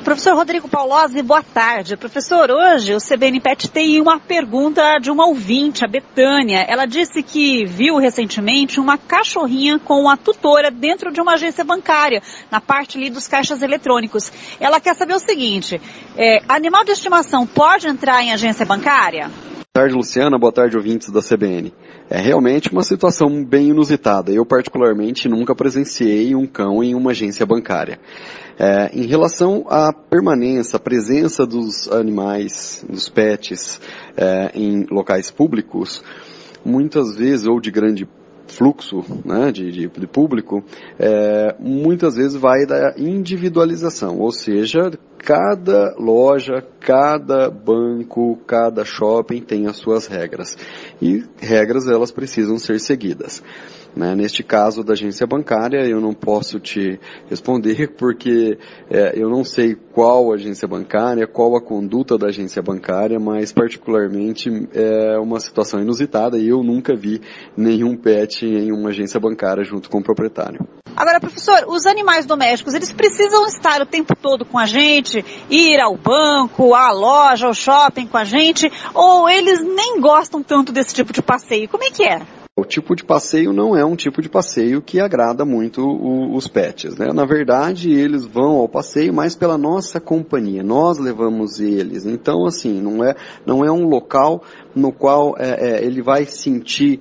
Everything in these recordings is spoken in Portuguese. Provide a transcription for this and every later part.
Professor Rodrigo Paulozzi, boa tarde. Professor, hoje o CBN Pet tem uma pergunta de uma ouvinte, a Betânia. Ela disse que viu recentemente uma cachorrinha com a tutora dentro de uma agência bancária, na parte ali dos caixas eletrônicos. Ela quer saber o seguinte, animal de estimação pode entrar em agência bancária? Boa tarde, Luciana. Boa tarde, ouvintes da CBN. É realmente uma situação bem inusitada. Eu, particularmente, nunca presenciei um cão em uma agência bancária. Em relação à permanência, a presença dos animais, dos pets, em locais públicos, muitas vezes, ou de grande fluxo, né, de público, muitas vezes vai da individualização, ou seja, cada loja, cada banco, cada shopping tem as suas regras. E regras, elas precisam ser seguidas. Neste caso da agência bancária, eu não posso te responder porque eu não sei qual agência bancária, qual a conduta da agência bancária, mas particularmente é uma situação inusitada e eu nunca vi nenhum pet em uma agência bancária junto com o proprietário. Agora, professor, os animais domésticos, eles precisam estar o tempo todo com a gente, ir ao banco, à loja, ao shopping com a gente, ou eles nem gostam tanto desse tipo de passeio? Como é que é? O tipo de passeio não é um tipo de passeio que agrada muito os pets, né? Na verdade, eles vão ao passeio mais pela nossa companhia. Nós levamos eles. Então, assim, não é um local no qual ele vai sentir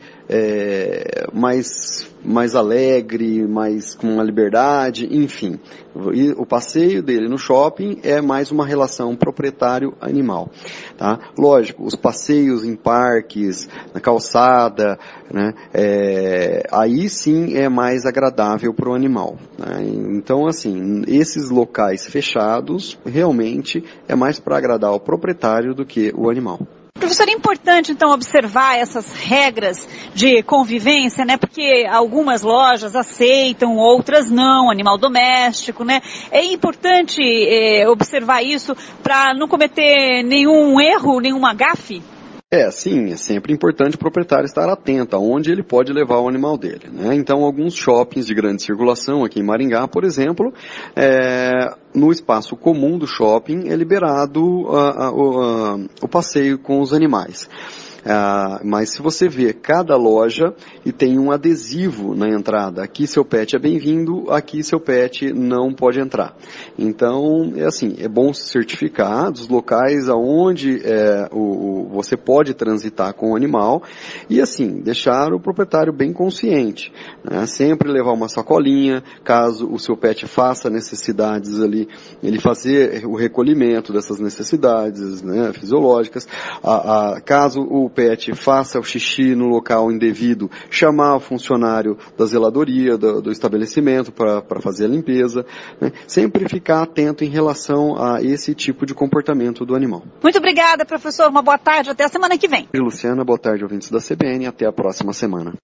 mais alegre, mais com uma liberdade, enfim. E o passeio dele no shopping é mais uma relação proprietário-animal, tá? Lógico, os passeios em parques, na calçada, né, aí sim é mais agradável para o animal, né? Então, assim, esses locais fechados, realmente é mais para agradar o proprietário do que o animal. Professor, é importante, então, observar essas regras de convivência, né? Porque algumas lojas aceitam, outras não, animal doméstico, né? É importante observar isso para não cometer nenhum erro, nenhuma gafe? Sim, é sempre importante o proprietário estar atento aonde ele pode levar o animal dele, né? Então, alguns shoppings de grande circulação, aqui em Maringá, por exemplo, no espaço comum do shopping é liberado o passeio com os animais. Mas se você vê cada loja e tem um adesivo na entrada, aqui seu pet é bem-vindo, aqui seu pet não pode entrar. Então, é bom se certificar dos locais aonde você pode transitar com o animal e deixar o proprietário bem consciente, né? Sempre levar uma sacolinha, caso o seu pet faça necessidades ali, ele fazer o recolhimento dessas necessidades, né, fisiológicas, caso o pet faça o xixi no local indevido, chamar o funcionário da zeladoria, do estabelecimento para fazer a limpeza, né? Sempre ficar atento em relação a esse tipo de comportamento do animal. Muito obrigada, professor. Uma boa tarde. Até a semana que vem. Luciana, boa tarde, ouvintes da CBN. Até a próxima semana.